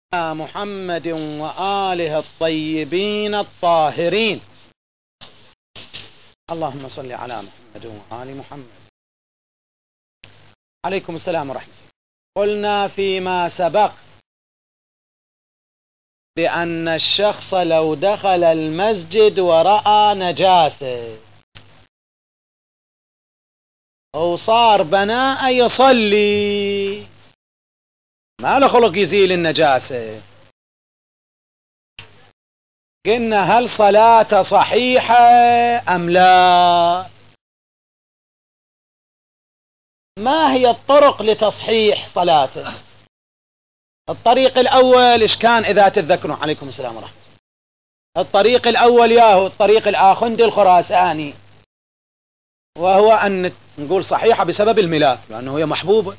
محمد وآله الطيبين الطاهرين. اللهم صل على محمد وآل محمد. عليكم السلام ورحمة الله. قلنا فيما سبق بأن الشخص لو دخل المسجد ورأى نجاسة أو صار بناء يصلي ما له خلق يزيل النجاسة، قلنا هل صلاته صحيحة أم لا؟ ما هي الطرق لتصحيح صلاته؟ الطريق الأول إيش كان إذا تتذكرون؟ عليكم السلام ورحمة الله. الطريق الأول ياهو الطريق الآخندي الخراساني، وهو أن نقول صحيحة بسبب الملاك لأنه هي محبوبة.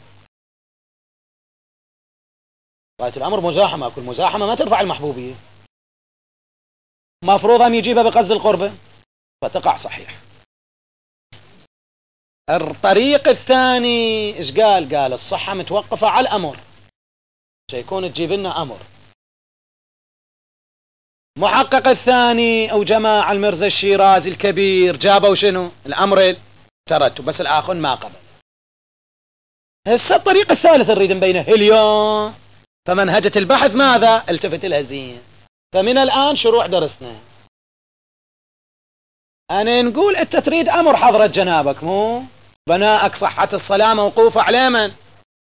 غاية الأمر مزاحمة، كل مزاحمة ما ترفع المحبوبية، مفروض أن يجيبها بقصد القربة فتقع صحيح. الطريق الثاني إيش قال؟ قال الصحة متوقفة على الأمر، سيكون تجيب لنا أمر. محقق الثاني أو جماعة المرزا الشيرازي الكبير جابوا شنو؟ الأمر ترتب، بس الآخر ما قبل. هسه الطريق الثالث نريد نبينه اليوم، فمنهجة البحث ماذا؟ التفت لها زين. فمن الآن شروع درسنا أنا نقول أنت تريد أمر حضرة جنابك، مو بناءك صحة الصلاة موقوفة على من؟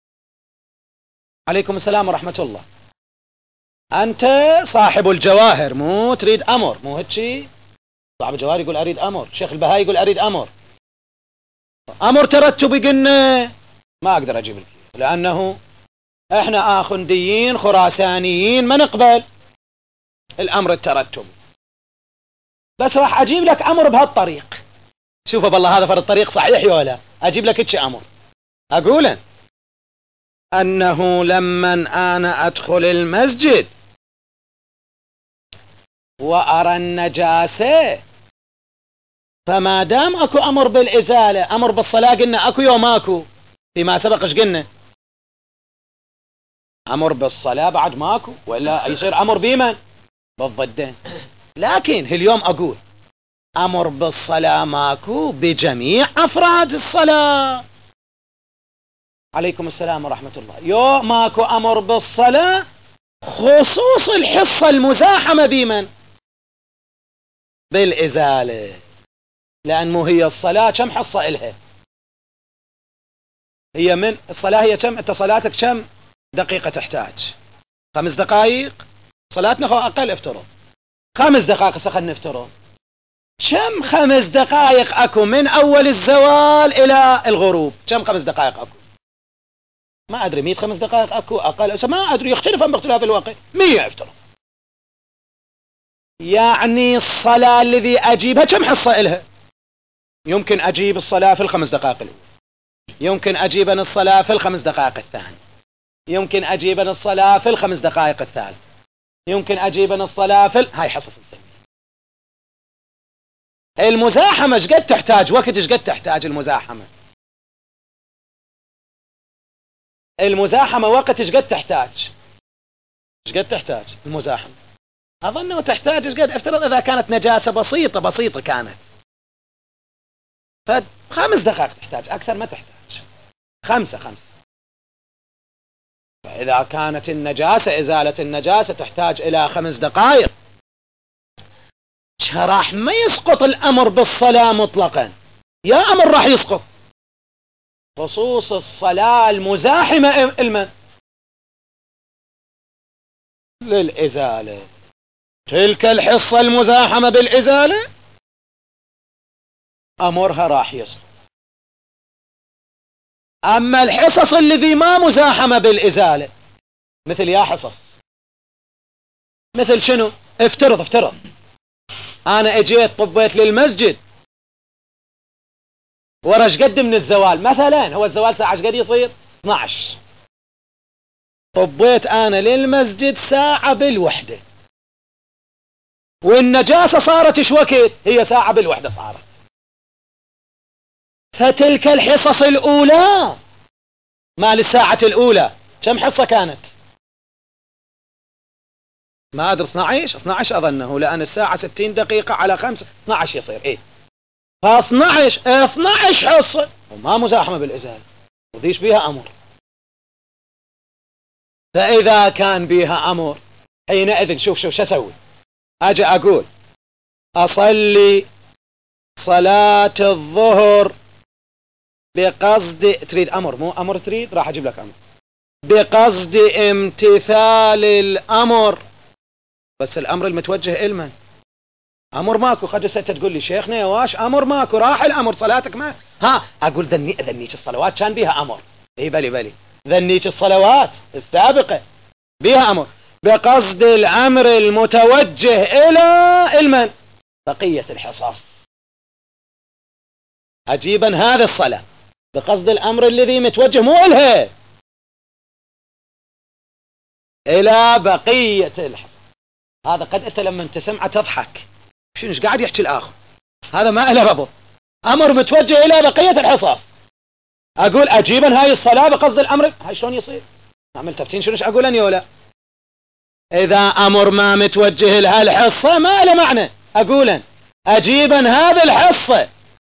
عليكم السلام ورحمة الله. أنت صاحب الجواهر، مو تريد أمر، مو هيك؟ صاحب الجواهر يقول أريد أمر، شيخ البهاء يقول أريد أمر. أمر ترتبي قلنا ما أقدر أجيب لك، لأنه إحنا آخنديين خراسانيين ما نقبل الأمر الترتبي، بس راح أجيب لك أمر بهالطريق. شوف بالله هذا فرد الطريق صحيح ولا؟ أجيب لك إيش أمر؟ أقول أنه لما أنا أدخل المسجد وأرى النجاسة، فما دام أكو أمر بالإزالة، أمر بالصلاة قلنا أكو يوم أكو، فيما سبق إيش قلنا؟ أمر بالصلاة بعد ماكو، ولا يصير أمر بمن؟ بالضدين. لكن اليوم أقول أمر بالصلاة ماكو بجميع أفراد الصلاة. عليكم السلام ورحمة الله. يوم ماكو أمر بالصلاة خصوص الحصة المزاحمة بمن؟ بالإزالة، لأنه هي الصلاة كم حصة إلها؟ هي من الصلاة هي كم؟ أنت صلاتك كم دقيقة تحتاج؟ 5 دقائق؟ صلاتنا هو أقل افترض 5 دقائق. خلينا نفترض كم 5 دقائق أكو من أول الزوال إلى الغروب؟ كم 5 دقائق أكو؟ ما أدري 100 5 دقائق أكو أقل، ما أدري يختلف باختلاف الوقت. 100 افترض. يعني الصلاة الذي أجيبها كم حصة إلها؟ يمكن أجيب الصلاة في ال5 دقائق الأولى، يمكن أجيب الصلاة في ال5 دقائق الثانية، يمكن أجيب الصلاة في ال5 دقائق الثالث، يمكن أجيب الصلاة في هاي حصص نسميها. المزاحمة ايش قد تحتاج وقت؟ ايش قد تحتاج المزاحمة؟ المزاحمة وقت ايش قد تحتاج؟ ايش قد تحتاج المزاحمة؟ أظنه تحتاج ايش قد؟ افترض إذا كانت نجاسة بسيطة كانت، ف5 دقائق تحتاج، أكثر ما تحتاج. 5. فإذا كانت النجاسة إزالة النجاسة تحتاج إلى 5 دقائق، راح ما يسقط الأمر بالصلاة مطلقا، يا أمر راح يسقط خصوص الصلاة المزاحمة المن؟ للإزالة. تلك الحصة المزاحمة بالإزالة أمرها راح يسقط. أما الحصص الذي ما مزاحمة بالإزالة مثل يا حصص مثل شنو؟ افترض أنا اجيت طبيت للمسجد ورش قد من الزوال مثلا، هو الزوال ساعة قد يصير 12، طبيت أنا للمسجد ساعة بالوحدة، والنجاسة صارت ايش وقت؟ هي ساعة بالوحدة صارت. فتلك الحصص الأولى مال الساعة الأولى كم حصة كانت؟ ما أدري 12 أظنه، لأن الساعة 60 دقيقة على 5 12 يصير إيه، ف12 حصة وما مزاحمة بالإزالة وذيش بيها أمر. فإذا كان بيها أمر حينئذ شوف شو أسوي، أجي أقول أصلي صلاة الظهر بقصد، تريد أمر مو أمر تريد، راح أجيب لك أمر بقصد امتثال الأمر، بس الأمر المتوجه إلمن؟ أمر ماكو. قد ستة تقول لي شيخنا يا واش أمر ماكو، راح الأمر صلاتك ما أقول ذنيك الصلوات كان بيها أمر، إيه بلي ذنيك الصلوات السابقة بيها أمر بقصد الأمر المتوجه إلى المن؟ بقية الحصص. عجيبا هذا الصلاة بقصد الأمر الذي متوجه مو إلها، إلى بقية الحصص. هذا قد أنت لما تسمع تضحك، شنو ايش قاعد يحكي الآخر؟ هذا ما له ربط، أمر متوجه إلى بقية الحصص. أقول أجيبا هاي الصلاة بقصد الأمر، هاي شلون يصير؟ أعمل تفتين شنو ايش أقول أني ولا؟ إذا أمر ما متوجه لها الحصة ما له معنى أقولا أجيبا هذه الحصة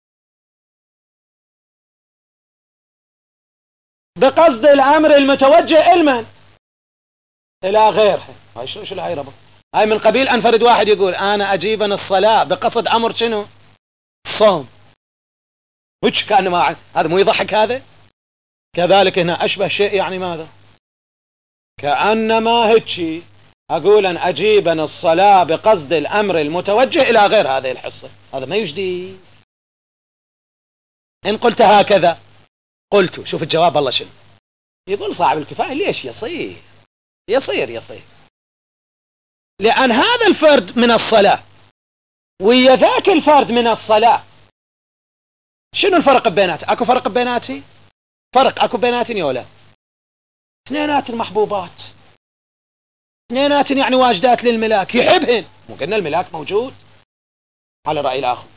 بقصد الأمر المتوجه إلمن؟ إلى غيرها. هاي شو هاي ربط؟ هاي من قبيل أنفرد واحد يقول أنا أجيبا الصلاة بقصد أمر شنو؟ الصوم، وش كان ما هذا مو يضحك هذا؟ كذلك هنا أشبه شيء، يعني ماذا؟ كأنما هيك أقول أن أجيبا الصلاة بقصد الأمر المتوجه إلى غير هذه الحصة، هذا ما يجدي. إن قلت هكذا قلت شوف الجواب الله شنو يقول صاحب الكفاية، ليش يصير لأن هذا الفرد من الصلاة ويا ذاك الفرد من الصلاة، شنو الفرق بيناتي؟ أكو فرق بيناتي؟ أكو بيناتي ولا؟ اثنينات المحبوبات، اثنينات يعني واجدات للملاك يحبهن، مو قلنا الملاك موجود على رأي الآخر.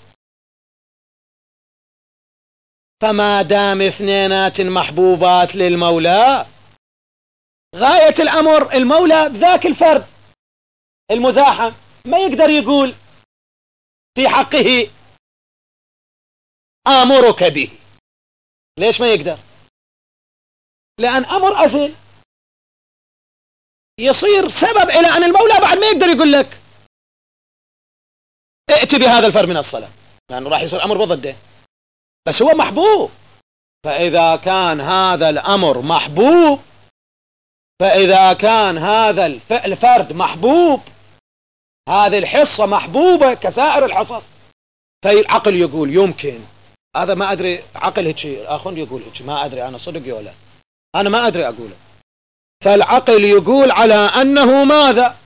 فما دام اثنينات محبوبات للمولى، غاية الأمر المولى ذاك الفرد المزاحم ما يقدر يقول في حقه آمرك به. ليش ما يقدر؟ لأن أمر أزل يصير سبب إلى أن المولى بعد ما يقدر يقول لك ائت بهذا الفرد من الصلاة، لأنه راح يصير أمر بضده، بس هو محبوب. فإذا كان هذا الأمر محبوب، فإذا كان هذا الفرد محبوب، هذه الحصة محبوبة كسائر الحصص، فالعقل يقول يمكن هذا، ما أدري عقل هيك، الآخر يقول هيك، ما أدري أنا صدق ولا أنا ما أدري أقوله. فالعقل يقول على أنه ماذا؟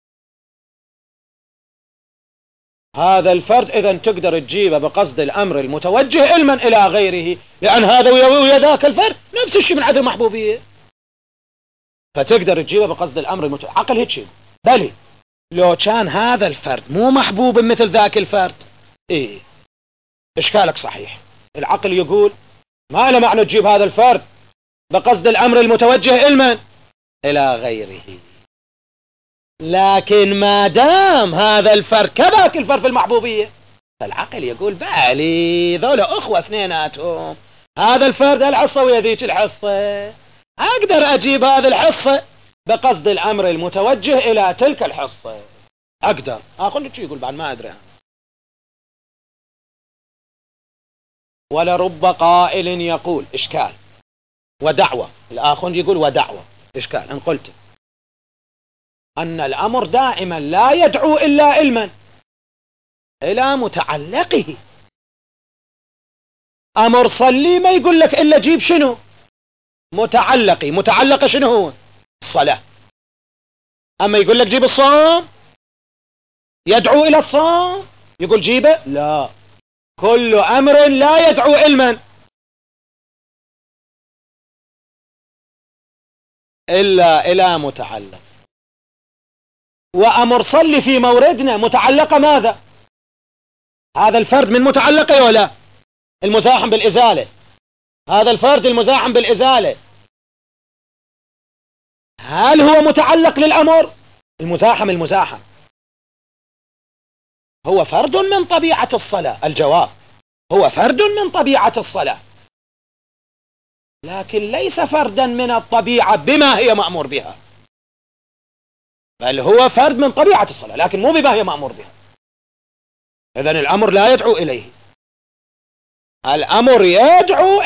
هذا الفرد إذا تقدر تجيبه بقصد الأمر المتوجه علما إلى غيره، لأن هذا ويا ذاك الفرد نفس الشيء من عدم المحبوبية، فتقدر تجيبه بقصد الأمر المتوجه. عقل هيك بلي لو كان هذا الفرد مو محبوب مثل ذاك الفرد، إيه إشكالك صحيح. العقل يقول ما له معنى تجيب هذا الفرد بقصد الأمر المتوجه علما إلى غيره، لكن ما دام هذا الفرد كذاك الفرد في المحبوبية، فالعقل يقول بالي ذولا أخوة اثنيناتهم، هذا الفرد الحصة ويا ذيك الحصة، أقدر أجيب هذه الحصة بقصد الأمر المتوجه إلى تلك الحصة، أقدر أقول لك يقول بعد ما أدري أنا. ولرب قائل يقول إشكال ودعوة، الآخر يقول ودعوة إشكال. أن قلت أن الأمر دائما لا يدعو إلا علما إلى متعلقه، أمر صلي ما يقول لك إلا جيب شنو؟ متعلقي. متعلق شنو هو؟ الصلاة. أما يقول لك جيب الصوم، يدعو إلى الصوم، يقول جيبه؟ لا، كل أمر لا يدعو علما إلا إلى متعلق. وأمر صلي في موردنا متعلقة ماذا؟ هذا الفرد من متعلقه ولا المزاحم بالإزالة؟ هذا الفرد المزاحم بالإزالة هل هو متعلق للأمر المزاحم هو فرد من طبيعة الصلاة. الجواب هو فرد من طبيعة الصلاة، لكن ليس فردا من الطبيعة بما هي مأمور بها، بل هو فرد من طبيعة الصلاة لكن مو بما هي مأمور بها. إذن الأمر لا يدعو إليه، الأمر يدعو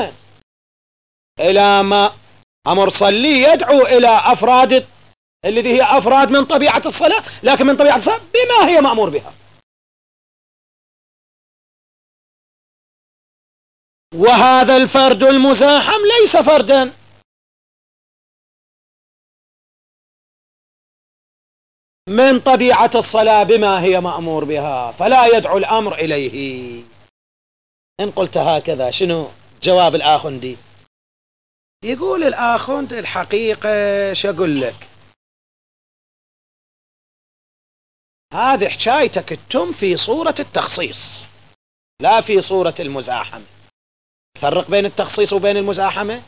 إلى ما أمر صلي يدعو إلى أفراد الذي هي أفراد من طبيعة الصلاة، لكن من طبيعة الصلاة بما هي مأمور بها. وهذا الفرد المزاحم ليس فردا من طبيعة الصلاة بما هي مأمور بها، فلا يدعو الأمر إليه. إن قلت هكذا شنو جواب الآخندي؟ يقول الآخند الحقيقة شقول لك، هذه حكايتك التم في صورة التخصيص لا في صورة المزاحمة. فرق بين التخصيص وبين المزاحمة.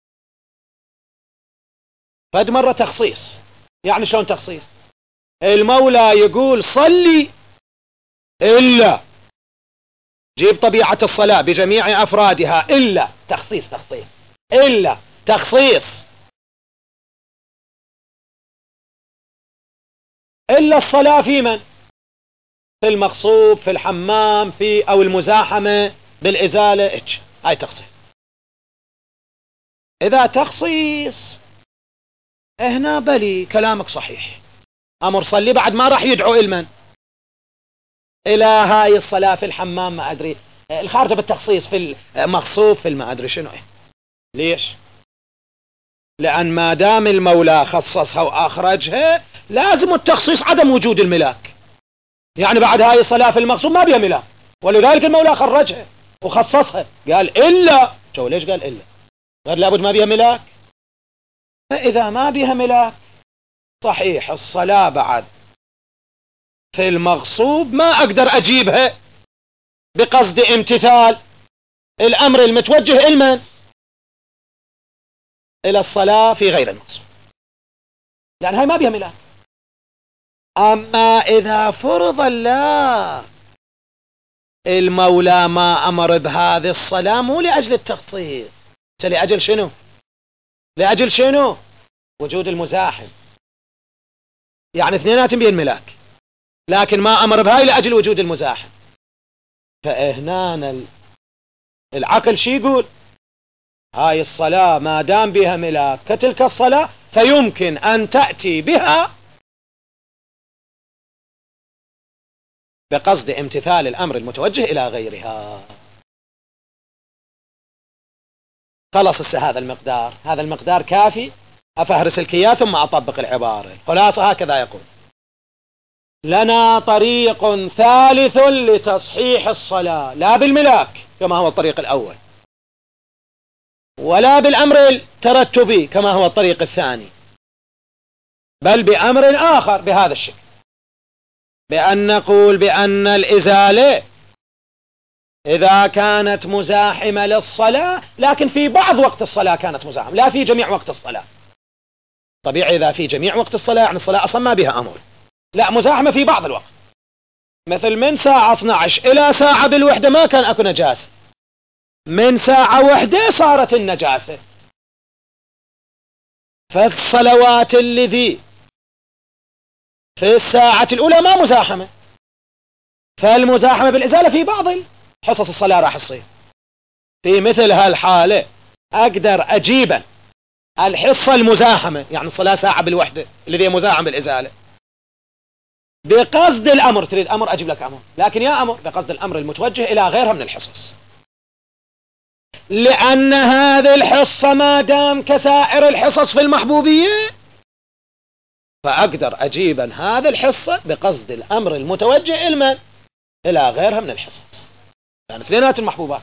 فد مرة تخصيص، يعني شلون تخصيص؟ المولى يقول صلي إلا، جيب طبيعة الصلاة بجميع أفرادها إلا، تخصيص إلا تخصيص، إلا الصلاة في من؟ في المغصوب، في الحمام، في أو المزاحمة بالإزالة، هاي تخصيص. إذا تخصيص هنا بلي كلامك صحيح، أمر صلي بعد ما راح يدعو إلمن؟ إلى هاي الصلاة في الحمام، ما أدري الخارجة بالتخصيص، في المغصوب، في ما أدري شنو. ليش؟ لأن ما دام المولى خصصها وأخرجها لازم التخصيص عدم وجود الملاك، يعني بعد هاي الصلاة في المغصوب ما بها ملاك، ولذلك المولى خرجها وخصصها، قال إلا. شو ليش قال إلا؟ قال لابد ما بها ملاك. فإذا ما بها ملاك صحيح الصلاة بعد في المغصوب ما أقدر أجيبها بقصد امتثال الأمر المتوجه إلمن؟ إلى الصلاة في غير المغصوب، يعني هاي ما بها ملاك. أما إذا فرض الله المولى ما أمر بهذه الصلاة مو لأجل التخصيص، لأجل شنو؟ لأجل شنو؟ وجود المزاحم، يعني اثنيناتهم بين ملاك، لكن ما أمر بهاي لأجل وجود المزاحم. فهنا العقل شي يقول؟ هاي الصلاة ما دام بها ملاك كتلك الصلاة فيمكن أن تأتي بها بقصد امتثال الأمر المتوجه إلى غيرها. خلص هذا المقدار كافي. أفهرس الكيات ثم أطبق العبارة. خلاصة هكذا يقول: لنا طريق ثالث لتصحيح الصلاة، لا بالملاك كما هو الطريق الأول، ولا بالأمر الترتبي كما هو الطريق الثاني، بل بأمر آخر بهذا الشكل، بأن نقول بأن الإزالة إذا كانت مزاحمة للصلاة لكن في بعض وقت الصلاة كانت مزاحمة، لا في جميع وقت الصلاة. طبيعي إذا في جميع وقت الصلاة يعني الصلاة أصلا ما بها أمر، لا مزاحمة في بعض الوقت، مثل من ساعة 12 إلى ساعة بالوحدة ما كان أكو نجاسة، من ساعة وحدة صارت النجاسة. فالصلوات الذي في الساعة الأولى ما مزاحمة، فالمزاحمة بالإزالة في بعض حصص الصلاة راح تصير. في مثل هالحالة أقدر أجيب الحصة المزاحمة، يعني الصلاة ساعة بالوحدة الذي هي مزاحمة بالإزالة، بقصد الأمر. تريد أمر أجيب لك أمر، لكن يا أمر بقصد الأمر المتوجه إلى غيرها من الحصص، لأن هذه الحصة ما دام كسائر الحصص في المحبوبية فأقدر أجيب هذه الحصة بقصد الأمر المتوجه إلى غيرها من الحصص، يعني اثنينات المحبوبات.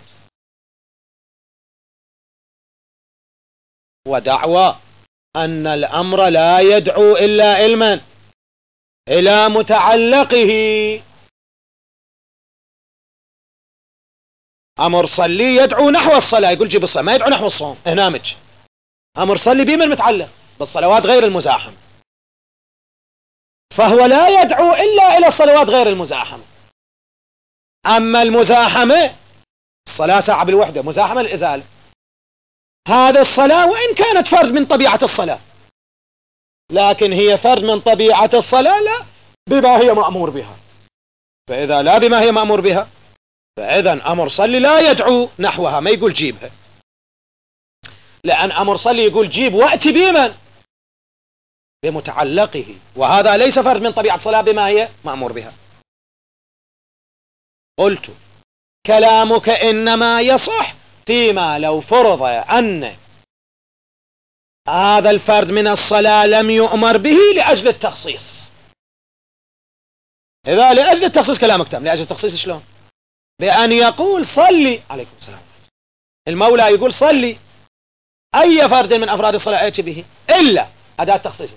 ودعوى أن الأمر لا يدعو إلا إلى متعلقه. أمر صلي يدعو نحو الصلاة، يقول جيب الصلاة، ما يدعو نحو الصوم. هنامج أمر صلي بمن متعلق؟ بالصلوات غير المزاحم. فهو لا يدعو إلا إلى الصلوات غير المزاحمة. أما المزاحمة الصلاة ساعة بالوحدة، مزاحمة الإزالة، هذا الصلاة وإن كانت فرد من طبيعة الصلاة، لكن هي فرد من طبيعة الصلاة لا بما هي مأمور بها. فإذا لا بما هي مأمور بها فإذا أمر صلي لا يدعو نحوها، ما يقول جيبها، لأن أمر صلي يقول جيب وأتي بمن؟ بمتعلقه، وهذا ليس فرد من طبيعة الصلاة بما هي مأمور بها. قلت كلامك إنما يصح فيما لو فرض أن هذا الفرد من الصلاة لم يؤمر به لأجل التخصيص. إذا لأجل التخصيص كلامك تام. لأجل التخصيص شلون؟ بأن يقول صلي، عليكم السلام، المولى يقول صلي أي فرد من أفراد الصلاة يأتي به إلا أداة تخصيص،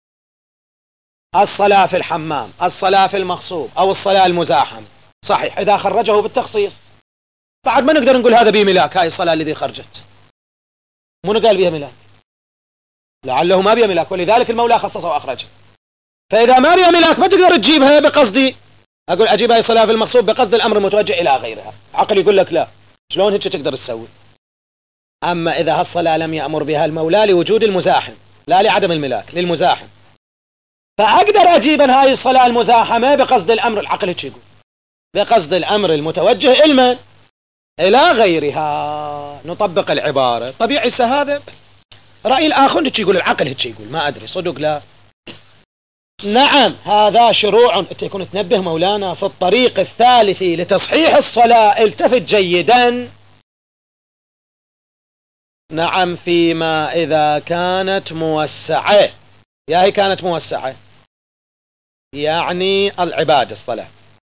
الصلاة في الحمام، الصلاة في المغصوب، أو الصلاة المزاحم. صحيح إذا خرجه بالتخصيص بعد ما نقدر نقول هذا بيه ملاك، هاي الصلاة الذي خرجت مو قال بيها ملاك، لعله ما بيها ملاك، ولذلك المولى خصصه وأخرجه. فإذا ما بيها ملاك ما تقدر تجيبها بقصدي أقول أجيب هاي الصلاة في المغصوب بقصد الأمر المتوجه إلى غيرها. عقل يقول لك لا، شلون هيك تقدر تسوي؟ أما إذا هالصلاة لم يأمر بها المولى لوجود المزاحم لا لعدم الملاك، للمزاحم، فأقدر أجيب هاي الصلاة المزاحمة بقصد الأمر، العقل هيك يقول بقصد الأمر المتوجه إلمن؟ إلى غيرها. نطبق العبارة طبيعي. هذا رأي الآخر هيك يقول، العقل هيك يقول، ما أدري صدق لا. نعم هذا شروع. أنت يكون تنبه مولانا في الطريق الثالث لتصحيح الصلاة، التفت جيدا. نعم فيما إذا كانت موسعة، يا هي كانت موسعة يعني العبادة الصلاة،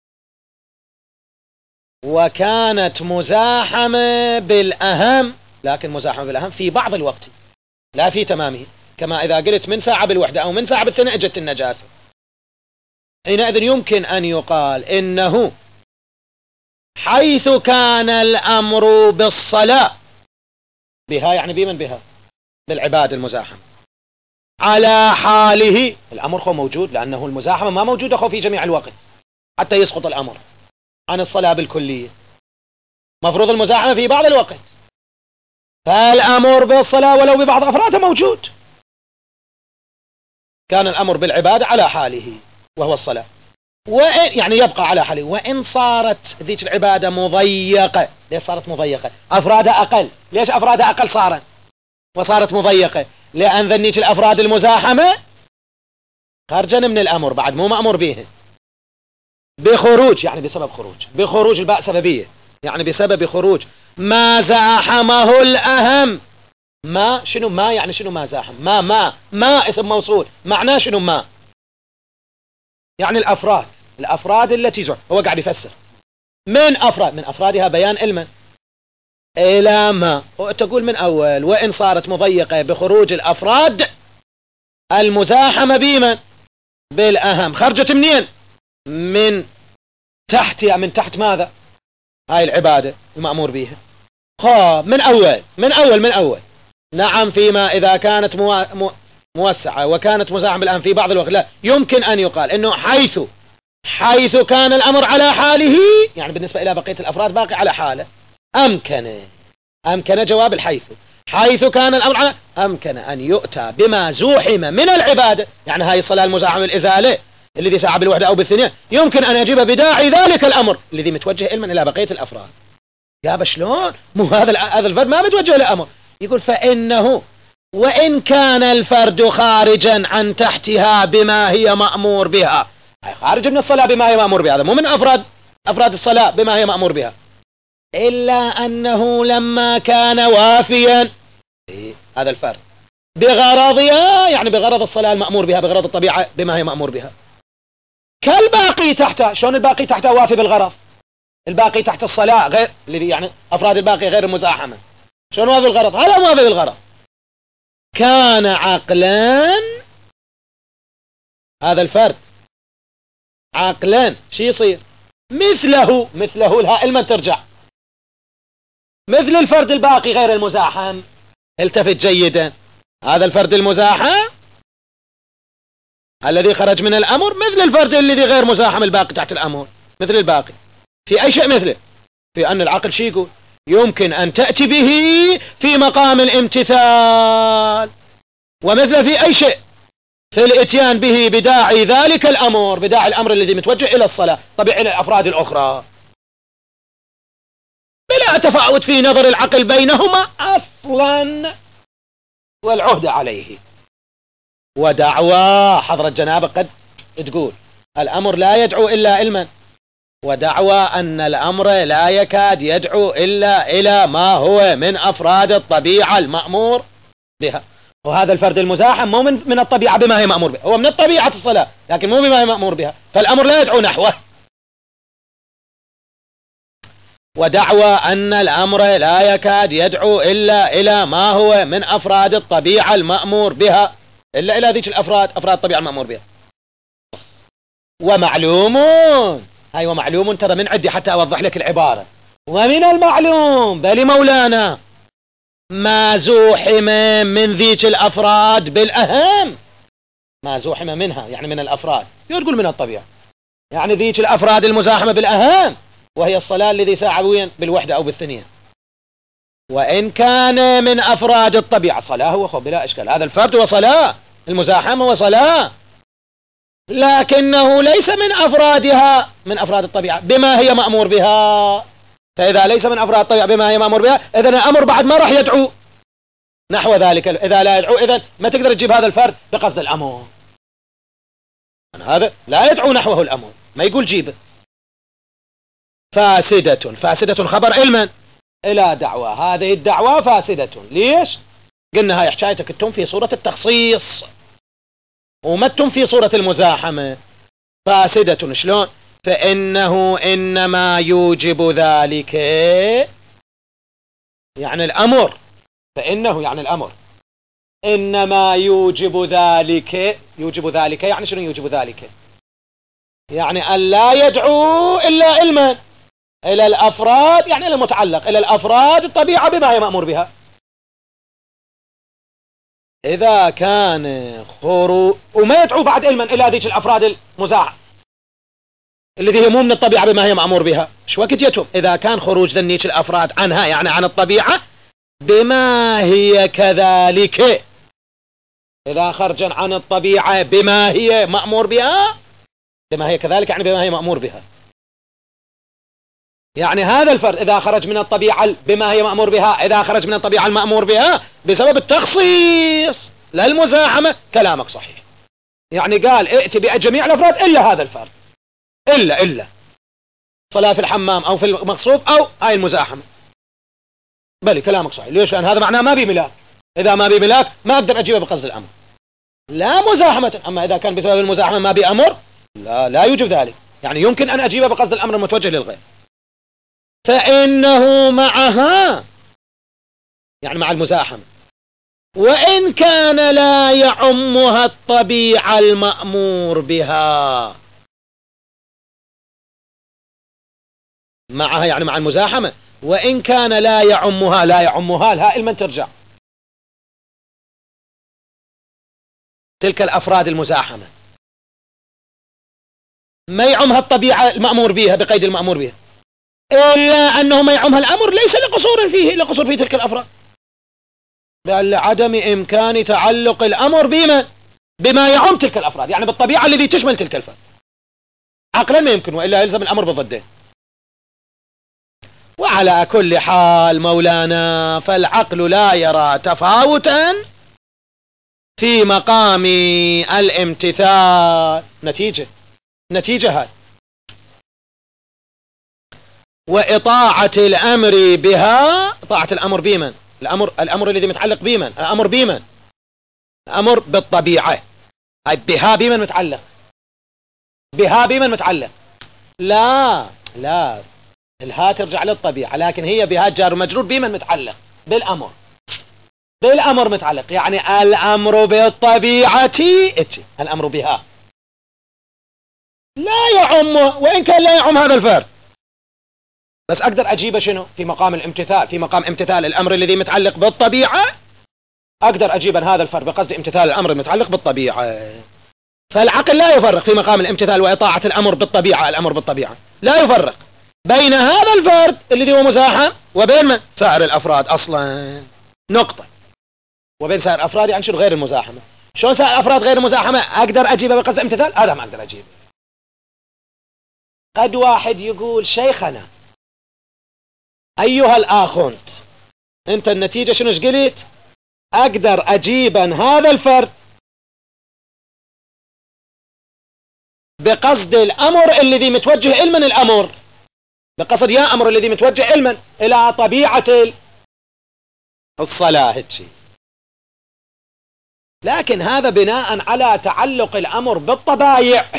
وكانت مزاحمة بالأهم، لكن مزاحمة بالأهم في بعض الوقت لا في تمامه، كما إذا قلت من ساعة بالوحدة أو من ساعة بالثانية أجت النجاسة، حينئذ يمكن أن يقال إنه حيث كان الأمر بالصلاة بها، يعني بمن بها؟ بالعبادة المزاحمة، على حاله الأمر خو موجود، لأنه المزاحمة ما موجودة خو في جميع الوقت حتى يسقط الأمر عن الصلاة بالكلية، مفروض المزاحمة في بعض الوقت، فالأمر بالصلاة ولو ببعض أفراده موجود. كان الأمر بالعبادة على حاله وهو الصلاة، وإن يعني يبقى على حاله، وإن صارت ذيك العبادة مضيقة. ليش صارت مضيقة؟ أفرادها أقل. ليش أفرادها أقل صارت وصارت مضيقة؟ لأن ذنيك الأفراد المزاحمة خرجا من الأمر، بعد مو مأمور به، بخروج يعني بسبب خروج، بخروج الباء سببية يعني بسبب خروج ما زاحمه الأهم. ما شنو ما يعني شنو ما زاحم؟ ما اسم موصول، معناه شنو ما؟ يعني الأفراد التي زحم. هو قاعد يفسر من أفرادها بيان علما إلى ما، وتقول من أول وإن صارت مضيقة بخروج الأفراد المزاحمة بمن؟ بالأهم. خرجت منين؟ من تحتها، من تحت ماذا؟ هاي العبادة المأمور بها. من أول. نعم فيما إذا كانت موسعة وكانت مزاحمة الآن في بعض الوقت، لا يمكن أن يقال إنه حيث كان الأمر على حاله، يعني بالنسبة إلى بقية الأفراد باقي على حاله. أمكن جواب حيث كان الأمر على أمكن أن يؤتى بما زوحم من العبادة، يعني هاي الصلاة المزاحمة الإزالة الذي ساعة بالوحدة أو بالثانية، يمكن أن يجيب بداعي ذلك الأمر الذي متوجه علما إلى بقية الأفراد. يا شلون؟ مو هذا الفرد ما متوجه لأمر. يقول فإنه وإن كان الفرد خارجا عن تحتها بما هي مأمور بها، خارج من الصلاة بما هي مأمور بها، هذا مو من أفراد الصلاة بما هي مأمور بها، إلا أنه لما كان وافيا هذا الفرد بغرضها، يعني بغرض الصلاة المأمور بها، بغرض الطبيعة بما هي مأمور بها، كالباقي تحتها. شلون الباقي تحتها وافي بالغرض؟ الباقي تحت الصلاة غير الذي يعني أفراد الباقي غير المزاحمة، شلون وافي بالغرض؟ هذا وافي بالغرض. كان عقلا هذا الفرد، عقلا شي يصير؟ مثله لها علما ترجع، مثل الفرد الباقي غير المزاحم. التفت جيدا، هذا الفرد المزاحم الذي خرج من الأمر مثل الفرد الذي غير مزاحم الباقي تحت الأمر، مثل الباقي في أي شيء مثله، في أن العقل شيء يقول يمكن أن تأتي به في مقام الامتثال، ومثل في أي شيء في الاتيان به بداعي ذلك الأمر، بداعي الأمر الذي متوجه إلى الصلاة، طبيعي إلى الأفراد الأخرى، بلا تفاوت في نظر العقل بينهما أصلا والعهد عليه. ودعوى حضرة جنابك قد تقول الأمر لا يدعو إلا علما، ودعوى أن الأمر لا يكاد يدعو إلا إلى ما هو من أفراد الطبيعة المأمور بها، وهذا الفرد المزاحم مو من الطبيعة بما هي مأمور بها، هو من الطبيعة الصلاة لكن مو بما هي مأمور بها، فالأمر لا يدعو نحوه. ودعوى أن الأمر لا يكاد يدعو إلا إلى ما هو من أفراد الطبيعة المأمور بها، إلا إلى ذيك الأفراد، أفراد الطبيعة المأمور بها. ومعلوم، هاي ومعلوم ترى من عندي حتى أوضح لك العبارة. ومن المعلوم بل مولانا ما زوحم من ذيك الأفراد بالأهم، ما زوحم منها يعني من الأفراد، يقول من الطبيعة يعني ذيك الأفراد المزاحمة بالأهم، وهي الصلاة الذي ساعويا بالوحدة أو بالثنية. وإن كان من أفراد الطبيعة صلاة هو بلا إشكال، هذا الفرد وصلاة، المزاحمة وصلاة، لكنه ليس من أفرادها، من أفراد الطبيعة بما هي مأمور بها. فإذا ليس من أفراد الطبيعة بما هي مأمور بها، إذن الأمر بعد ما راح يدعو نحو ذلك. إذا لا يدعو إذن ما تقدر تجيب هذا الفرد بقصد الأمر، هذا لا يدعو نحوه الأمر، ما يقول جيبه. فاسدة، فاسدة خبر علما إلى دعوة، هذه الدعوة فاسدة. ليش؟ قلنا هاي حكايتك التم في صورة التخصيص وما التم في صورة المزاحمة. فاسدة شلون؟ فإنه إنما يوجب ذلك يعني الأمر، فإنه يعني الأمر إنما يوجب ذلك، يوجب ذلك يعني شنو يوجب ذلك؟ يعني أن لا يدعو إلا علما إلى الأفراد، يعني إلى المتعلق إلى الأفراد الطبيعة بما هي مأمور بها. إذا كان وما يدعو بعد علما إلى ذيك الأفراد المزاحمة الذي هي مو من الطبيعة بما هي مأمور بها، شو وقت يتم؟ إذا كان خروج ذنيك الأفراد عنها يعني عن الطبيعة بما هي كذلك، إذا خرجا عن الطبيعة بما هي مأمور بها، بما هي كذلك يعني بما هي مأمور بها، يعني هذا الفرد إذا خرج من الطبيعة بما هي مأمور بها، إذا خرج من الطبيعة المأمور بها بسبب التخصيص لا المزاحمة، كلامك صحيح. يعني قال ائتي بجميع الأفراد إلا هذا الفرد، إلا صلاة في الحمام أو في المغصوب أو هاي المزاحمة. بلي كلامك صحيح. ليش؟ لأن هذا معناه ما بي ملاك، إذا ما بي ملاك ما أقدر أجيبه بقصد الأمر لا مزاحمة. أما إذا كان بسبب المزاحمة ما بي أمر لا يوجب ذلك، يعني يمكن أن أجيبه بقصد الأمر المتوجه للغير. فإنه معها يعني مع المزاحمة، وإن كان لا يعمها الطبيعة المأمور بها، معها يعني مع المزاحمة، وإن كان لا يعمها، لا يعمها الهاء من ترجع تلك الأفراد المزاحمة، ما يعمها الطبيعة المأمور بها بقيد المأمور بها، إلا أنه ما يعمها الأمر ليس لقصور فيه، لقصور في تلك الأفراد، بل لعدم إمكان تعلق الأمر بما يعم تلك الأفراد، يعني بالطبيعة الذي تشمل تلك الفرد عقلا ما يمكن، وإلا يلزم الأمر بضده. وعلى كل حال مولانا فالعقل لا يرى تفاوتا في مقام الامتثال، نتيجة هذا وإطاعة الأمر بها، طاعة الأمر بمن؟ الأمر الذي متعلق بمن؟ الأمر بمن؟ الأمر بالطبيعة، هاي بها بمن متعلق؟ بها بمن متعلق؟ لا الها ترجع للطبيعة، لكن هي بها جار ومجرور بمن متعلق؟ بالأمر متعلق، يعني الأمر بالطبيعة الأمر بها لا يعم، وإن كان لا يعم هذا الفرد، بس أقدر أجيب شنو في مقام الامتثال، في مقام امتثال الأمر الذي متعلق بالطبيعة، أقدر أجيب هذا الفرد بقصد امتثال الأمر المتعلق بالطبيعة. فالعقل لا يفرق في مقام الامتثال وإطاعة الأمر بالطبيعة، الأمر بالطبيعة لا يفرق بين هذا الفرد الذي هو مزاحم وبين من؟ سائر الأفراد أصلا، نقطة. وبين سائر الأفراد يعني شنو؟ غير المزاحمة. شلون سائر الأفراد غير المزاحمة أقدر أجيبه بقصد امتثال؟ هذا ما أقدر أجيبه. قد واحد يقول شيخنا أيها الآخونت، أنت النتيجة شنو قلت؟ أقدر أجيبا هذا الفرد بقصد الأمر الذي متوجه علما، الأمر بقصد يا أمر الذي متوجه علما إلى طبيعة الصلاة هيك. لكن هذا بناء على تعلق الأمر بالطبايع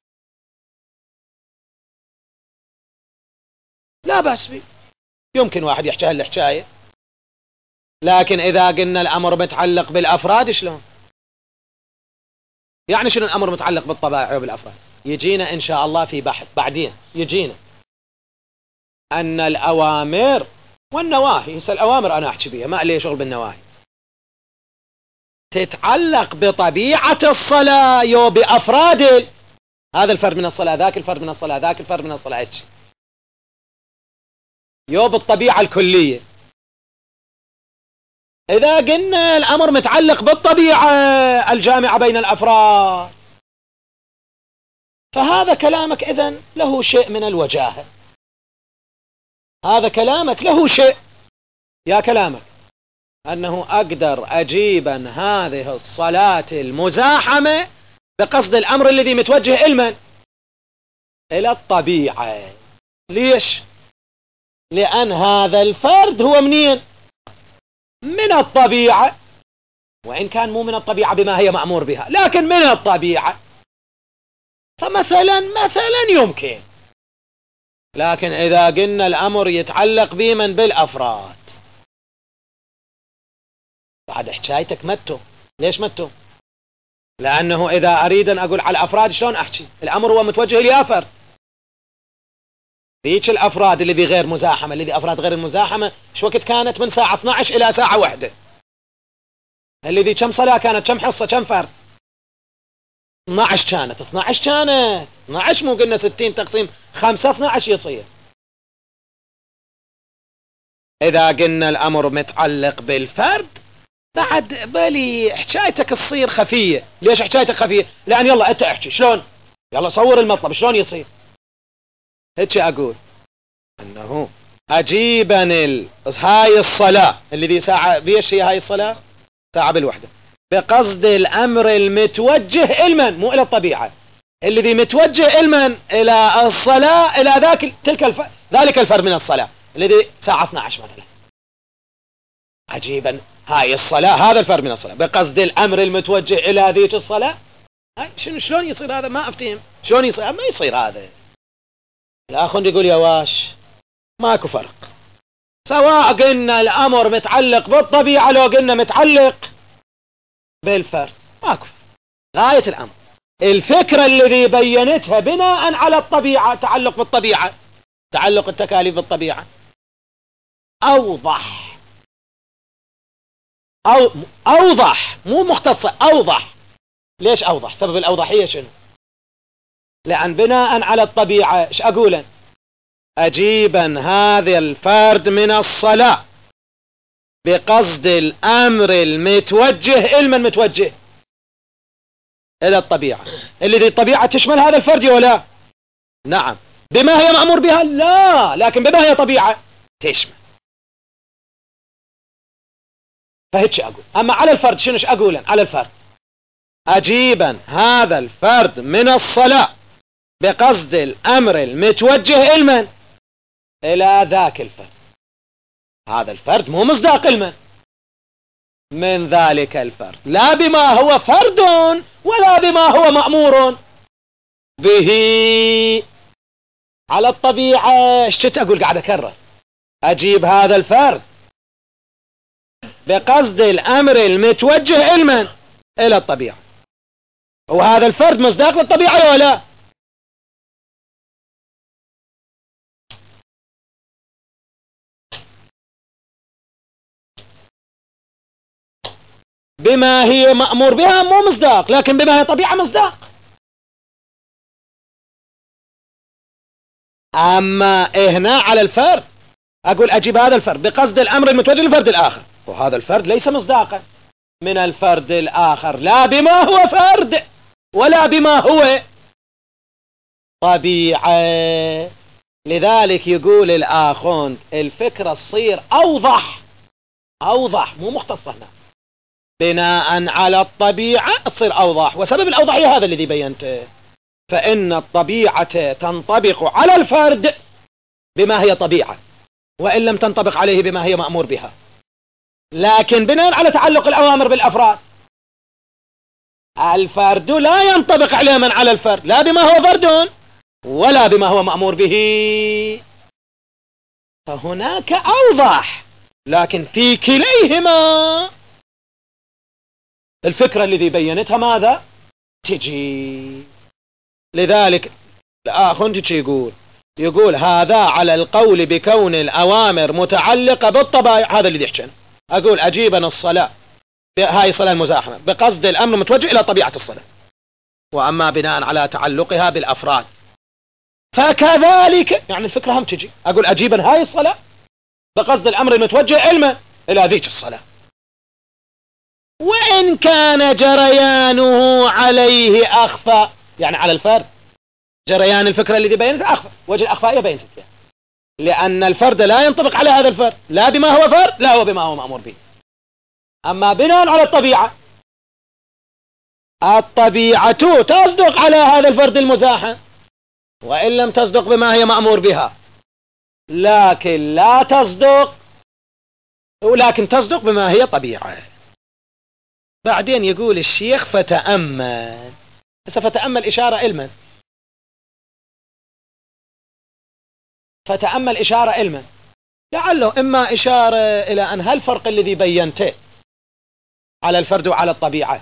لا بأس به، يمكن واحد يحكي هالحكاية. لكن إذا قلنا الأمر متعلق بالأفراد شلون؟ يعني شنو الأمر متعلق بالطبائع وبالأفراد؟ يجينا إن شاء الله في بحث بعدين، يجينا أن الأوامر والنواهي، الأوامر أنا أحكي بها ما لي شغل بالنواهي، تتعلق بطبيعة الصلاة يو بأفراد هذا الفرد من الصلاة، ذاك الفرد من الصلاة، ذاك الفرد من الصلاة، يو بالطبيعة الكلية. إذا قلنا الأمر متعلق بالطبيعة الجامعة بين الأفراد، فهذا كلامك إذن له شيء من الوجاهة، هذا كلامك له شيء، يا كلامك أنه أقدر أجيبا هذه الصلاة المزاحمة بقصد الأمر الذي متوجه علما إلى الطبيعة. ليش؟ لأن هذا الفرد هو منين؟ من الطبيعة، وإن كان مو من الطبيعة بما هي مأمور بها، لكن من الطبيعة. فمثلا يمكن، لكن إذا قلنا الأمر يتعلق بمن بالأفراد، بعد حكايتك متو. ليش متو؟ لأنه إذا أريد أن أقول على الأفراد شلون أحكي؟ الأمر هو متوجه لي فرد، ذيك الأفراد الذي غير مزاحمة، الذي أفراد غير المزاحمة شو وقت كانت؟ من ساعة 12 إلى ساعة 1. الذي كم صلاة كانت؟ كم حصة؟ كم فرد؟ 12 كانت. 12 كانت 12، مو قلنا 60 تقسيم 5 12 يصير. إذا قلنا الأمر متعلق بالفرد بعد بالي حكايتك تصير خفية. ليش حكايتك خفية؟ لأن يلا أنت احكي شلون، يلا صور المطلب شلون يصير. هيك أقول أنه أجيبا هاي الصلاة الذي ساعة بيش هي هاي الصلاة؟ ساعة بالوحدة، بقصد الأمر المتوجه علما مو إلى الطبيعة، الذي متوجه علما إلى الصلاة، إلى ذلك الفرد من الصلاة الذي ساعة 12 مثلا. عجيبا هاي الصلاة، هذا الفرد من الصلاة بقصد الأمر المتوجه إلى ذيك الصلاة. هاي شلون يصير هذا؟ ما أفتهم شلون يصير، ما يصير هذا. الآخر يقول يا واش ماكو فرق، سواء قلنا الأمر متعلق بالطبيعة لو قلنا متعلق بالفرد ماكو فرق. غاية الأمر الفكرة الذي بينتها بناء على الطبيعة، تعلق بالطبيعة، تعلق التكاليف بالطبيعة، أوضح مو مختصة، أوضح. ليش أوضح؟ سبب الأوضحية شنو؟ لأن بناء على الطبيعة ايش أقولا؟ أجيبا هذا الفرد من الصلاة بقصد الأمر المتوجه علما متوجه إلى الطبيعة، الذي الطبيعة تشمل هذا الفرد ولا؟ نعم. بما هي مأمور بها؟ لا، لكن بما هي طبيعة تشمل. فهيك أقول. أما على الفرد شنو أقولا؟ على الفرد أجيبا هذا الفرد من الصلاة بقصد الأمر المتوجه علما إلى ذاك الفرد. هذا الفرد مو مصداق علما من ذلك الفرد، لا بما هو فرد ولا بما هو مأمور به على الطبيعة. ايش أقول؟ قاعد أكرر. أجيب هذا الفرد بقصد الأمر المتوجه علما إلى الطبيعة، وهذا الفرد مصداق للطبيعة ولا؟ بما هي مأمور بها مو مصداق، لكن بما هي طبيعة مصداق. أما هنا على الفرد أقول أجيب هذا الفرد بقصد الأمر المتوجه للفرد الآخر، وهذا الفرد ليس مصداقا من الفرد الآخر، لا بما هو فرد ولا بما هو طبيعة. لذلك يقول الآخوند الفكرة تصير أوضح مو مختصة هنا، بناء على الطبيعة تصير أوضح. وسبب الأوضحية هذا الذي بينته، فإن الطبيعة تنطبق على الفرد بما هي طبيعة، وإن لم تنطبق عليه بما هي مأمور بها. لكن بناء على تعلق الأوامر بالأفراد، الفرد لا ينطبق عليه من على الفرد، لا بما هو فرد ولا بما هو مأمور به. فهناك أوضح، لكن في كليهما الفكرة الذي بينتها ماذا تجي. لذلك الآخوند يقول هذا على القول بكون الأوامر متعلقة بالطبائع، هذا اللي يحكي. أقول أجيبا الصلاة، هاي الصلاة المزاحمة بقصد الأمر متوجه إلى طبيعة الصلاة، وأما بناء على تعلقها بالأفراد فكذلك، يعني الفكرة هم تجي. أقول أجيبا هاي الصلاة بقصد الأمر المتوجه علما إلى ذيك الصلاة، وإن كان جريانه عليه أخفى، يعني على الفرد جريان الفكرة الذي بينته أخفى، وجه الأخفائية بينته فيها، لأن الفرد لا ينطبق على هذا الفرد لا بما هو فرد لا هو بما هو مأمور به. أما بناء على الطبيعة تصدق على هذا الفرد المزاحم، وإن لم تصدق بما هي مأمور بها، لكن لا تصدق، ولكن تصدق بما هي طبيعة. بعدين يقول الشيخ فتأمل. فتأمل إشارة علما، فتأمل إشارة علما، لعله إما إشارة إلى أن هالفرق الذي بينته على الفرد وعلى الطبيعة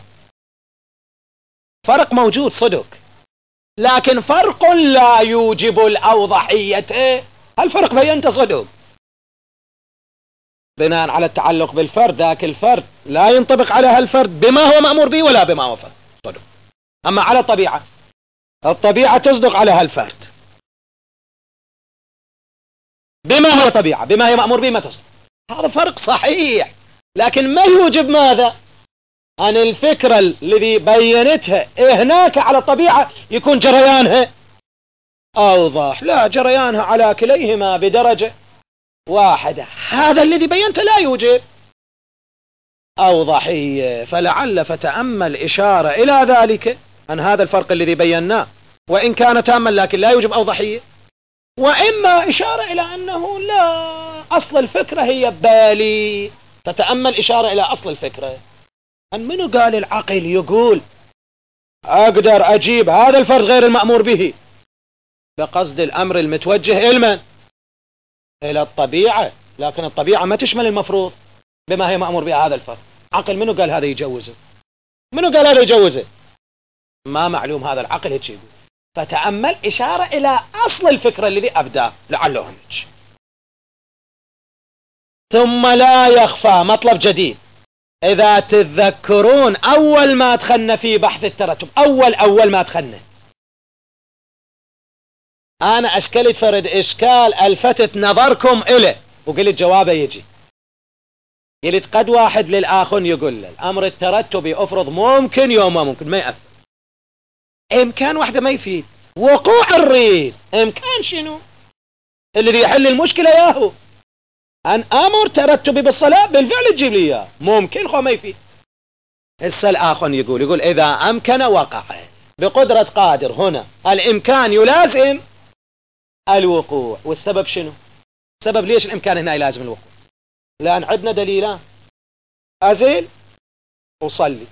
فرق موجود صدق، لكن فرق لا يوجب الأوضحية. هالفرق بينته صدق بناء على التعلق بالفرد، ذاك الفرد لا ينطبق على هالفرد بما هو مأمور به ولا بما هو فرد صدق. أما على الطبيعة تصدق على هالفرد بما هو طبيعة، بما هي مأمور به ما تصدق. هذا فرق صحيح، لكن ما يوجب ماذا؟ أن الفكرة الذي بينتها هناك على الطبيعة يكون جريانها أوضح، لا، جريانها على كليهما بدرجة واحدة. هذا الذي بينته لا يوجب أوضحية، فلعل فتأمل إشارة إلى ذلك، أن هذا الفرق الذي بيناه وإن كان تاما لكن لا يوجب أوضحية، وإما إشارة إلى أنه لا، أصل الفكرة هي بالي. فتأمل إشارة إلى أصل الفكرة، أن منو قال العقل يقول أقدر أجيب هذا الفرد غير المأمور به بقصد الأمر المتوجه إلى الطبيعة، لكن الطبيعة ما تشمل المفروض بما هي مأمور بها هذا الفرد. عقل منو قال هذا يجوزه؟ منو قال هذا يجوزه؟ ما معلوم هذا العقل هيك يقول. فتأمل إشارة إلى أصل الفكرة الذي أبداه لعله همج. ثم لا يخفى مطلب جديد. إذا تتذكرون أول ما دخلنا في بحث الترتب، أول ما دخلنا أنا أشكلت فرد إشكال ألفتت نظركم إليه وقلت جوابه يجي. قلت قد واحد للآخر يقول له الأمر الترتبي أفرض ممكن يوم ما ممكن، ما يأثر. إمكان واحدة ما يفيد، وقوع الريد إمكان شنو الذي يحل المشكلة ياهو؟ أن أمر ترتبي بالصلاة بالفعل تجيب لي إياه، ممكن خو ما يفيد. هسه الآخر يقول إذا أمكن وقع بقدرة قادر، هنا الإمكان يلازم الوقوع. والسبب شنو؟ السبب ليش الإمكان هنا يلازم الوقوع؟ لأن عندنا دليلان، أزل وصلي.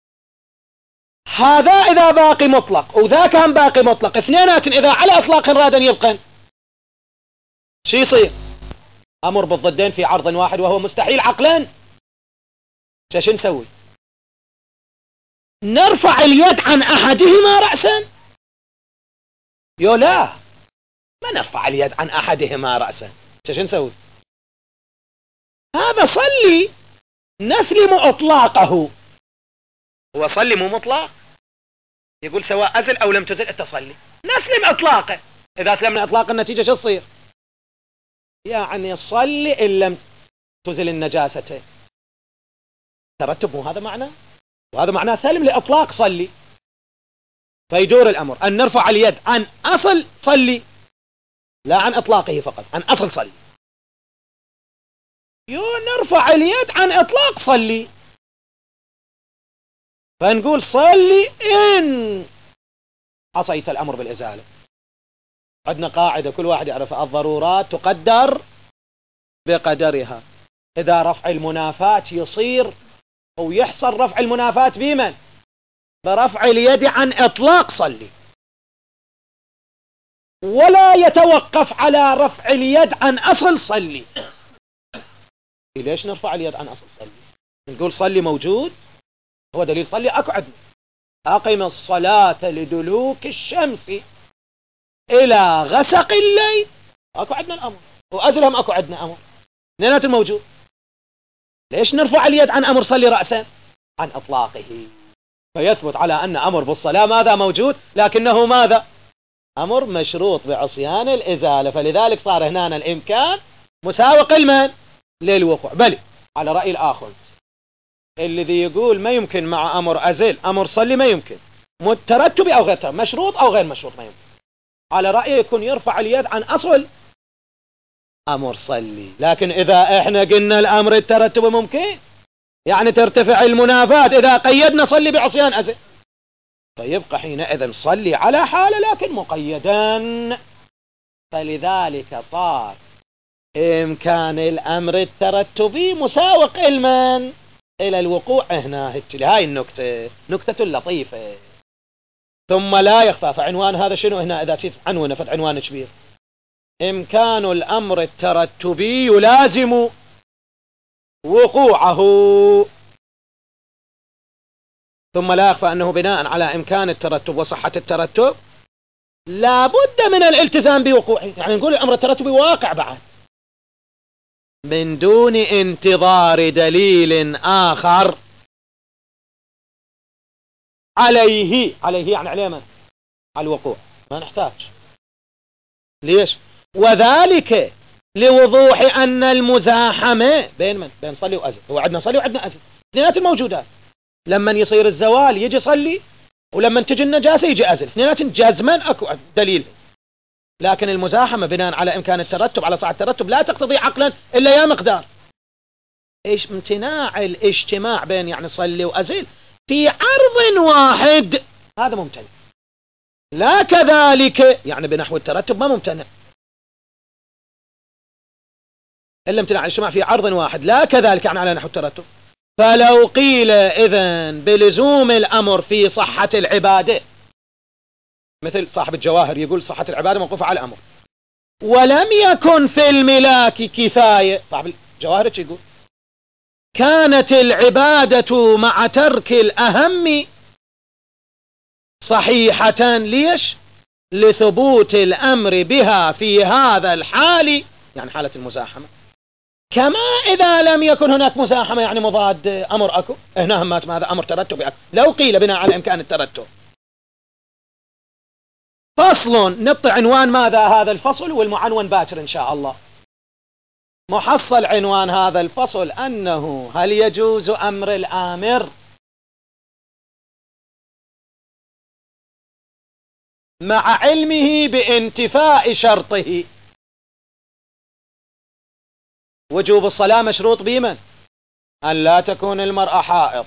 هذا إذا باقي مطلق وذاك هم باقي مطلق، اثنينات إذا على إطلاق رادا يبقى شو يصير؟ أمر بالضدين في عرض واحد وهو مستحيل عقلا. شو نسوي؟ نرفع اليد عن أحدهما رأسا؟ يو لا، ما نرفع اليد عن أحدهما رأسا. شو نسوي؟ هذا صلي نسلم إطلاقه. هو صلي مو مطلق، يقول سواء أزل أو لم تزل اتصلي، نسلم إطلاقه. إذا سلمنا إطلاق النتيجة شو تصير؟ يعني صلي إن لم تزل النجاسة. ترتب مو هذا معناه؟ وهذا معناه سلم لإطلاق صلي. فيدور الأمر أن نرفع اليد عن أصل صلي، لا عن إطلاقه فقط، عن أصل صلي. نرفع اليد عن إطلاق صلي، فنقول صلي إن عصيت الأمر بالإزالة. عندنا قاعدة كل واحد يعرف: الضرورات تقدر بقدرها. إذا رفع المنافاة يصير أو يحصل رفع المنافاة بمن؟ برفع اليد عن إطلاق صلي، ولا يتوقف على رفع اليد عن أصل صلي. ليش نرفع اليد عن أصل صلي؟ نقول صلي موجود، هو دليل صلي أكو عندنا: أقم الصلاة لدلوك الشمس إلى غسق الليل. أكو عندنا الأمر، وأزلهم أكو عندنا أمر، اثنينات الموجود. ليش نرفع اليد عن أمر صلي رأسا؟ عن إطلاقه. فيثبت على أن أمر بالصلاة ماذا موجود، لكنه ماذا؟ أمر مشروط بعصيان الإزالة. فلذلك صار هنا الإمكان مساوق المن للوقوع. بل على رأي الآخر الذي يقول ما يمكن مع أمر أزل أمر صلي، ما يمكن مترتب أو غير ترتب، مشروط أو غير مشروط، ما يمكن. على رأيه يكون يرفع اليد عن أصل أمر صلي. لكن إذا إحنا قلنا الأمر الترتب ممكن، يعني ترتفع المنافاة إذا قيدنا صلي بعصيان أزل، فيبقى حينئذ صلي على حالة لكن مقيدا. فلذلك صار إمكان الأمر الترتبي مساوق المن إلى الوقوع. هنا هاي النكتة نكتة لطيفة. ثم لا يخفى، فعنوان هذا شنو هنا؟ إذا كنت عنوانه فعنوان كبير: إمكان الأمر الترتبي يلازم وقوعه. ثم لا يخفى أنه بناء على إمكان الترتب وصحة الترتب لا بد من الالتزام بوقوعه. يعني نقول الأمر الترتبي واقع بعد من دون انتظار دليل آخر عليه يعني عليه من؟ على الوقوع. ما نحتاج. ليش؟ وذلك لوضوح أن المزاحمة بين من؟ بين صلي وأزل. هو عندنا صلي وعندنا أزل، اثنينات الموجودات. لما يصير الزوال يجي صلي، ولما تجي النجاسة يجي أزل، اثنينات جازما أكو دليل. لكن المزاحمة بناء على إمكان الترتب على صحة الترتب لا تقتضي عقلا إلا يا مقدار إيش؟ امتناع الاجتماع بين يعني صلي وأزل في عرض واحد، هذا ممتنع. لا كذلك يعني بنحو الترتب ما ممتنع إلا امتناع الاجتماع في عرض واحد، لا كذلك يعني على نحو الترتب. فلو قيل إذن بلزوم الأمر في صحة العبادة، مثل صاحب الجواهر يقول صحة العبادة موقوفة على الأمر، ولم يكن في الملاك كفاية، صاحب الجواهر يقول كانت العبادة مع ترك الأهم صحيحة. ليش؟ لثبوت الأمر بها في هذا الحال، يعني حالة المزاحمة. كما إذا لم يكن هناك مزاحمة يعني مضاد أمر أكو، هنا همات ماذا؟ أمر ترتب أكو. لو قيل بناء على إمكان الترتب. فصل، نبطي عنوان ماذا هذا الفصل، والمعنون باكر إن شاء الله. محصل عنوان هذا الفصل أنه هل يجوز أمر الآمر مع علمه بانتفاء شرطه. وجوب الصلاة مشروط بمن؟ أن لا تكون المرأة حائض.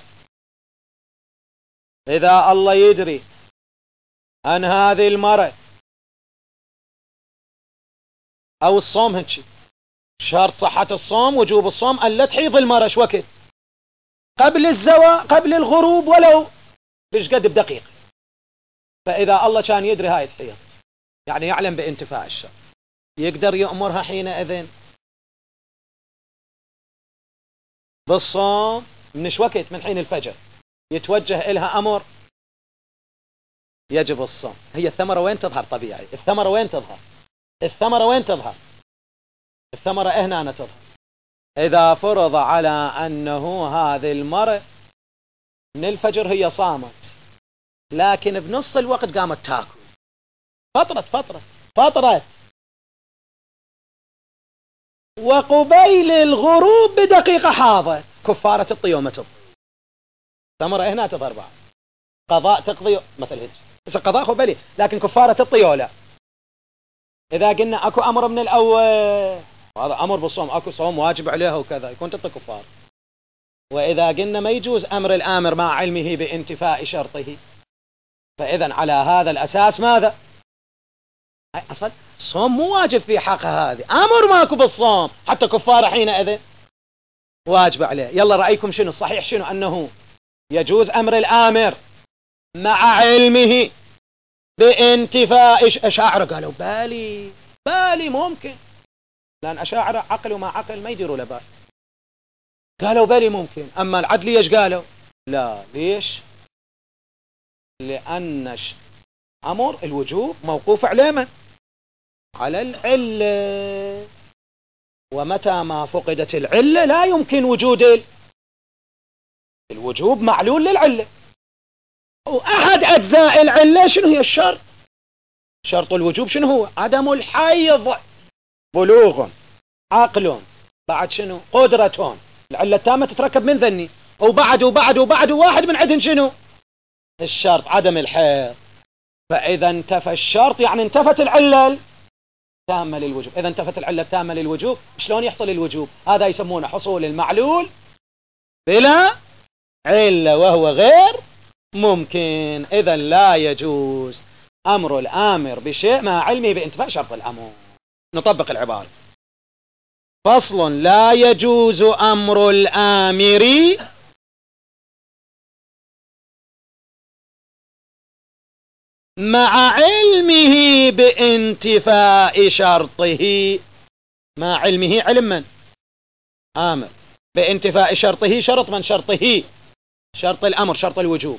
إذا الله يدري أن هذه المرأة أو الصوم هنشي شرط صحة الصوم وجوب الصوم أن لا تحيض المرأة شو وقت؟ قبل الزواج، قبل الغروب، ولو بش قد بدقيق. فإذا الله كان يدري هاي تحيض يعني يعلم بانتفاء الشرط، يقدر يأمرها حينئذ بالصوم من وقت؟ من حين الفجر يتوجه إلها أمر يجب الصوم. هي الثمرة وين تظهر؟ طبيعي الثمرة وين تظهر؟ الثمرة وين تظهر؟ الثمرة هنا تظهر إذا فرض على أنه هذه المرأة من الفجر هي صامت، لكن بنص الوقت قامت تاكل فترة فطرت وقبيل الغروب بدقيقة حاضت، كفارة الطيومة تقضي. ثمرة هنا تظهر بعد قضاء تقضي مثل هيك، بس القضاء قبلي، لكن كفارة الطيو لا. إذا قلنا أكو أمر من الأول، هذا أمر بالصوم، أكو صوم واجب عليها وكذا، يكون تعطي كفار. وإذا قلنا ما يجوز أمر الآمر مع علمه بانتفاء شرطه، فإذا على هذا الأساس ماذا؟ أصلا الصوم مو واجب في حق هذه، أمر ماكو بالصوم، حتى كفارة حينئذ واجب عليه. يلا رأيكم شنو الصحيح؟ شنو؟ أنه يجوز أمر الآمر مع علمه بانتفاء. أشاعرة قالوا بالي ممكن، لأن أشاعرة عقل وما عقل ما يديروا له بال، قالوا بالي ممكن. أما العدلية ايش قالوا؟ لا. ليش؟ لأن أمر الوجوب موقوف على من؟ على العلة، ومتى ما فقدت العلة لا يمكن وجود الوجوب، معلول للعلة. وأحد أجزاء العلة شنو هي؟ الشرط. شرط الوجوب شنو هو؟ عدم الحيض، بلوغ، عقل، بعد شنو؟ قدرة. العلة التامة تتركب من ذني، وبعد واحد من عندهم شنو؟ الشرط عدم الحيض. فإذا انتفى الشرط يعني انتفت العلة التامة للوجوب. إذا انتفت العلة التامة للوجوب، شلون يحصل الوجوب؟ هذا يسمونه حصول المعلول بلا علة، وهو غير ممكن. إذا لا يجوز أمر الآمر بشيء مع علمه بانتفاء شرط الأمر. نطبق العبارة. فصل: لا يجوز أمر الآمر مع علمه بانتفاء شرطه. مع علمه، علم من؟ آمر. بانتفاء شرطه، شرط من؟ شرطه، شرط الأمر، شرط الوجوب،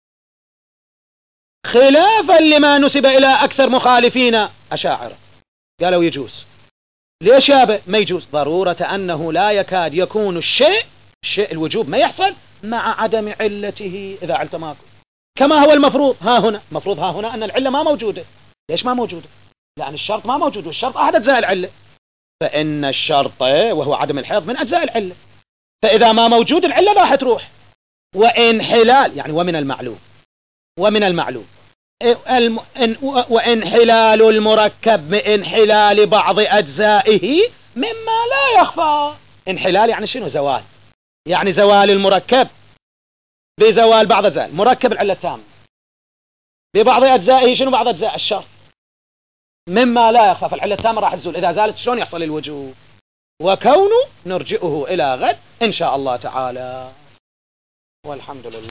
خلافا لما نسب إلى أكثر مخالفين أشاعرة. قالوا يجوز. ليش يابا ما يجوز؟ ضرورة أنه لا يكاد يكون الشيء الوجوب ما يحصل مع عدم علته إذا علت ماكو، كما هو المفروض ها هنا. مفروض ها هنا أن العلة ما موجودة. ليش ما موجودة؟ لأن الشرط ما موجود، والشرط أحد أجزاء العلة، فإن الشرط وهو عدم الحيض من أجزاء العلة، فإذا ما موجود العلة راح تروح. وإنحلال يعني ومن المعلوم وإنحلال المركب بإنحلال بعض أجزائه مما لا يخفى. انحلال يعني شنو؟ زوال، يعني زوال المركب بزوال بعض أجزاء مركب العلة التامة ببعض أجزائه. شنو بعض أجزاء؟ الشرط مما لا يخفى. فالعلة التامة راح تزول. إذا زالت شلون يحصل الوجوب؟ وكونه نرجئه إلى غد إن شاء الله تعالى، والحمد لله.